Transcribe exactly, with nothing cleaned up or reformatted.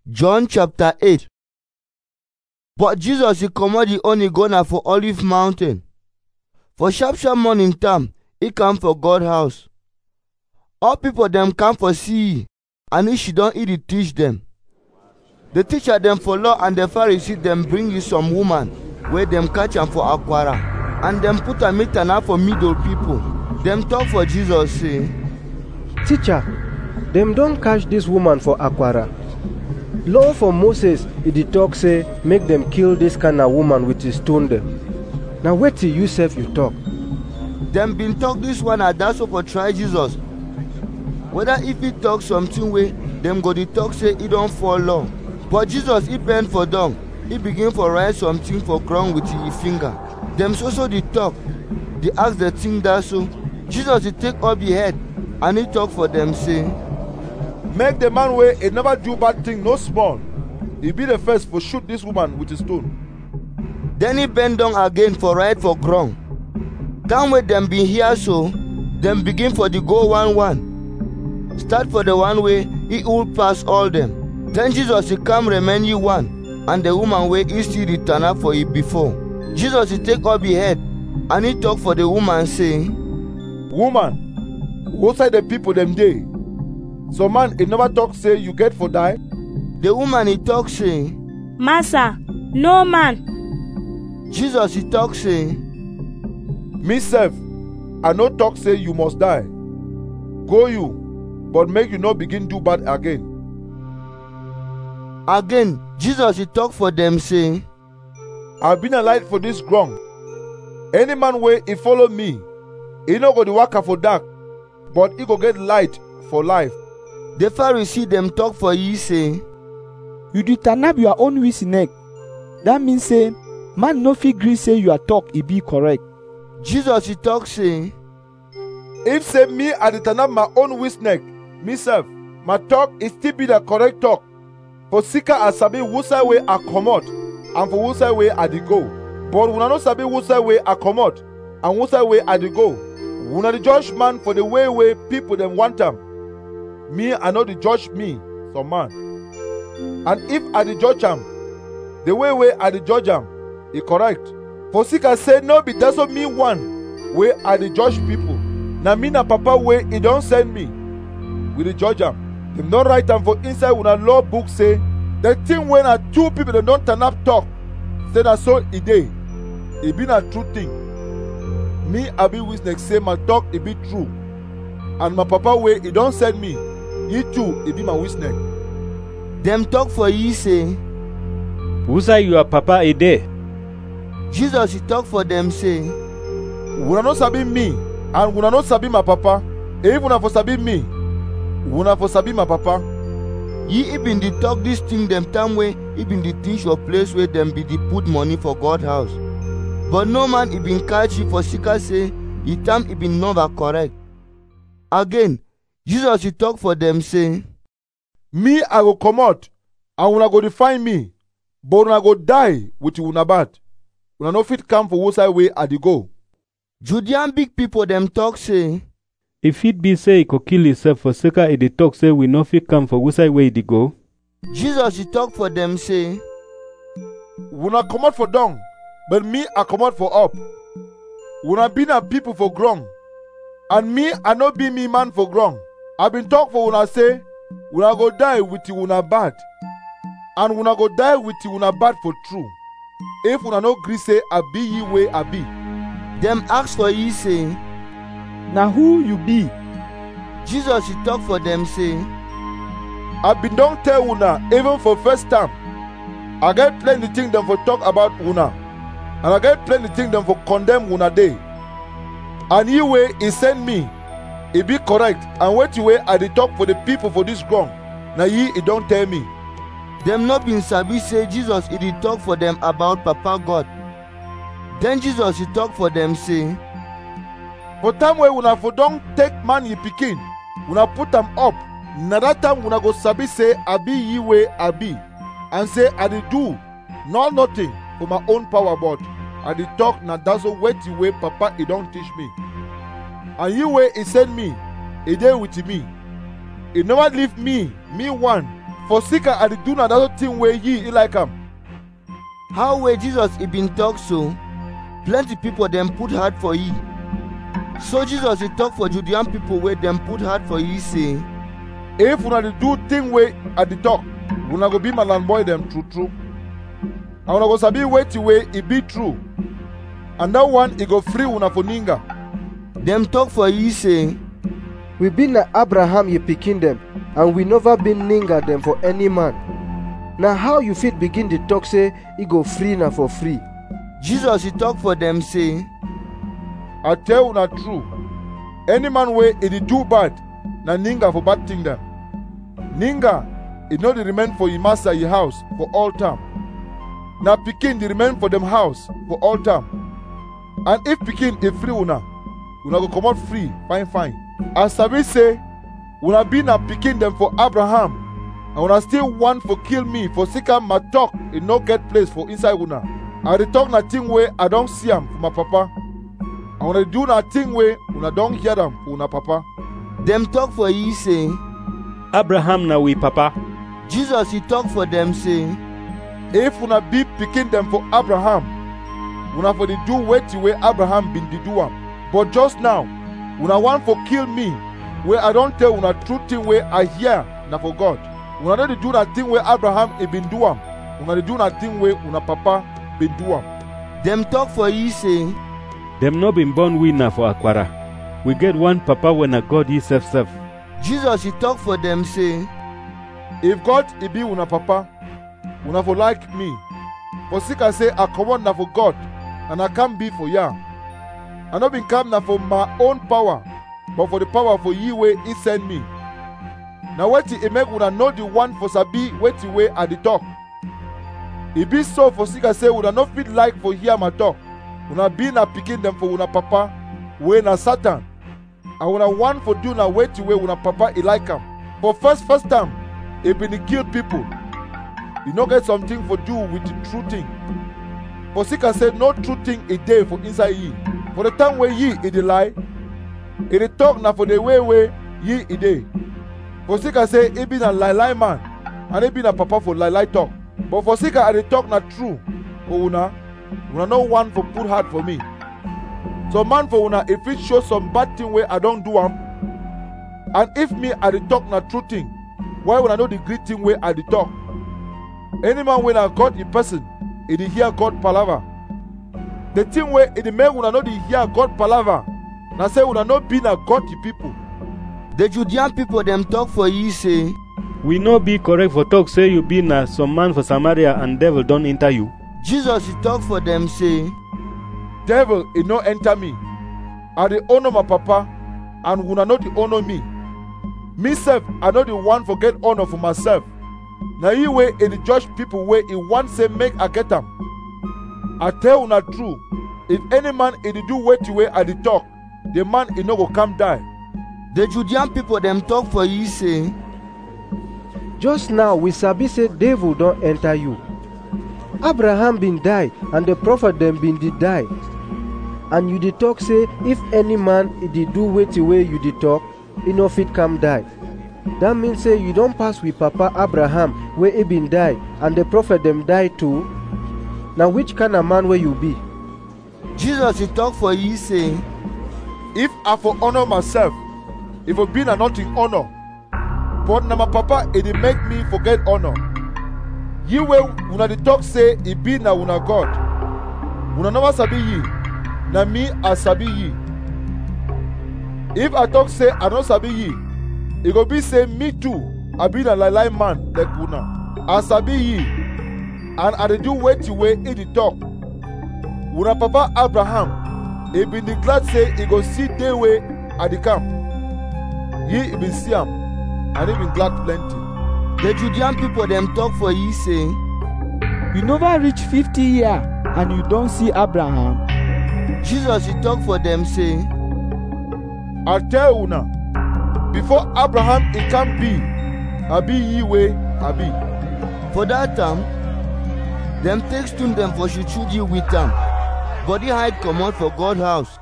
John chapter eight. But Jesus he comot the own he go na for Olive Mountain. For sharp sharp morning time, he come for God house. All people dem come for see he, and he she don eat it teach them. The teacher dem for law and the Pharisee dem bring you some woman where dem catch am for Aquara, and dem put am meet am for middle people. Dem talk for Jesus say, Teacher, dem don catch this woman for Aquara. Law for Moses e dey talk say make dem kill this kind of woman with a stone dem. Now wetin you sef you talk? Dem bin talk this one at that so for try Jesus, whether if he talk something wey dem go dey talk say he don fall law. But Jesus he bend for down, he begin for write something for ground with his finger. Dem so so dey talk, dey ask the thing that so. Jesus he take up his head and he talk for them say, make the man wey e never do bad thing no small. He be the first for shoot this woman with a stone. Then he bend down again for write for ground. Time wey dem bin hear so, dem begin for the go one one. Start for the one way he old pass all them. Then Jesus he come remain you one, and the woman wey he still return up for it before. Jesus he take up his head and he talk for the woman saying, woman, who side the people them dey? So man he never talk say you get for die? The woman he talk saying, Master, no man. Jesus he talk saying, me sef, I no talk say you must die. Go you, but make you not begin do bad again. Again, Jesus he talk for them saying, I been a light for this ground. Any man way he follow me, he no go the waka for dark, but he go get light for life. The Pharisee them talk for ye say, you do turn up your own with neck. That means say, man no fit gree say your talk it be correct. Jesus he talk saying, if say me I dey turn up my own with neck, me self, my talk is still be the correct talk. For seeker I sabi who side way I comot, and for who side way I dey go. But una no sabi who side way I comot, and who side way I dey go. Una the judge man for the way way people them want am. Me I know the judge me, some man. And if I the judge am, the way way I the judge am, he correct. For seeker say no be that's what me one way I the judge people. Na me na papa way he don't send me. We the judge am. Them don't write am for inside una law book say the thing when na two people them don't turn up talk. Say that so it dey. It be na true thing. Me I be witness say my talk it be true. And my papa way he don't send me. He too it be my witness. Them talk for ye say, who say your papa a dey? Jesus he talk for them say, una no sabi me, and una no sabi my papa. If una for sabi me, una for sabi my papa. Ye he been the talk this thing them time way he been the teach your place where them be the put money for God house. But no man he been catch you for seeker say the time he been never correct. Again, Jesus he talk for them say, me I go come out, and una go define me, but una go die with una bad. Una no fit come for who side way I dey go. Judean big people them talk say, if it be say he could kill himself for seeker he dey talk say we no fit come for who side way he dey go. Jesus he talk for them say, una come out for down, but me I come out for up. Una been a people for ground, and me I no be me man for ground. I been talk for una say, una go die with una bad, and una go die with una bad for true. If una no gree say I be ye way I be. Them ask for ye say, now who you be? Jesus he talk for them say, I been don't tell una even for first time. I get plenty things them for talk about una, and I get plenty things them for condemn una day. And ye way he send me, he be correct, and what way I dey talk for the people for this ground. Now ye he don't tell me. Them not been sabi say Jesus he did talk for them about Papa God. Then Jesus he talk for them say, for time where una for don't take man ye pikin, una put them up. Na that time una go sabi say I be ye way I be, and say I dey do not nothing for my own power, but I dey talk na that's what way Papa he don't teach me. And ye way he send me, he dey with me. He never leave me, me one, for sika I dey do na that thing wey ye e like am. How wey Jesus he been talk so, plenty people dem put heart for ye. So Jesus he talk for Judean people wey dem put heart for ye say, If una dey do thing wey I dey talk, una go be my land boy dem true true. And una go sabi wetin wey e be true. And that one e go free una for ninga. Dem talk for ye say, We been na Abraham ye pikin dem, and we never been ninga dem for any man. Now how you fit begin to talk say he go free na for free? Jesus he talk for them say, I tell una true, any man wey e dey do bad, na ninga for bad thing dem. Ninga, e no dey remain for him master ye house for all time. Na pikin dey remain for dem house for all time. And if pikin e free una, una go comot free fine fine. I sabi say, una be na pikin dem for Abraham, and una still want for kill me for sika my talk e no get place for inside una. I dey talk na thing wey I don see am for my papa, and una dey do na thing wey una don hear am for una papa. Dem talk for ye say, Abraham na we papa. Jesus he talk for them say, If una be pikin dem for Abraham, una for dey do wetin wey Abraham bin dey do am. But just now, una want for kill me, wey I don tell una true thing wey I hear na for God. Una no dey do na thing wey Abraham e bin do am. Una dey do na thing wey una papa bin do am. Dem talk for ye say, Dem no been born we na for Aquara. We get one papa when a God himself self. Jesus he talk for them say, If God e be una papa, una for like me. For sika say I comot na for God, and I come be for ya. I no been come na for my own power, but for the power for ye wey he send me. Na wetin e make una know the one for sabi wetin wey I dey talk. E be so for sika say una no fit like for hear my talk. Una be na pikin dem for una papa, wey na Satan. And una want for do na wetin wey una papa e like am. For first first time, e been dey kill people. E no get something for do with the true thing. For sika say no true thing e dey for inside ye. For the time wey ye e dey lie, e dey talk na for the way wey ye e dey. For sika say e be na lie lie man, and e be na papa for lie lie talk. But for sika I dey talk na true for una, una no want for put heart for me. So man for una if it show some bad thing wey I don do am, and if me I dey talk na true thing, why una know the great thing wey I dey talk? Any man wey na God in person, e dey hear God palaver. The thing wey e dey make una no dey hear God palaver, na say una no be na God the people. The Judean people dem talk for ye say, We no be correct for talk say you be na some man for Samaria and devil don enter you. Jesus he talk for them say, Devil e no enter me. I dey honor my papa, and una no dey honor me. Me sef, I no dey want for get honor for myself. Na ye wey e dey judge people wey e want say make I get am. I tell una true, if any man e dey do wetin wey I dey talk, the man e no go come die. The Judean people dem talk for ye say, Just now we sabi say devil don enter you. Abraham been die, and the prophet dem been did die. And you dey talk say if any man e dey do wetin wey you dey talk, he no fit come die. That means say you don pass with Papa Abraham wey he been die, and the prophet dem die too. Now which kind of man wey you be? Jesus he talk for ye say, If I for honor myself, if I be na nothing honor, but na my papa e dey make me forget honor. Ye wey una dey talk say e be na una God, una never sabi ye, na me I sabi ye. If I talk say I no sabi ye, e go be say me too I be na lie lie man like una. I sabi ye, and I dey do wetin wey e dey talk. Una papa Abraham, e been dey glad say e go see day wey I dey come. Ye e been see am, and e been glad plenty. The Judean people dem talk for ye say, You never reach fifty year and you don't see Abraham. Jesus he talk for them say, I tell una, before Abraham he can be, I be ye way I be. For that time, them take stone them for should shoot you with them. Body hide comot for God house.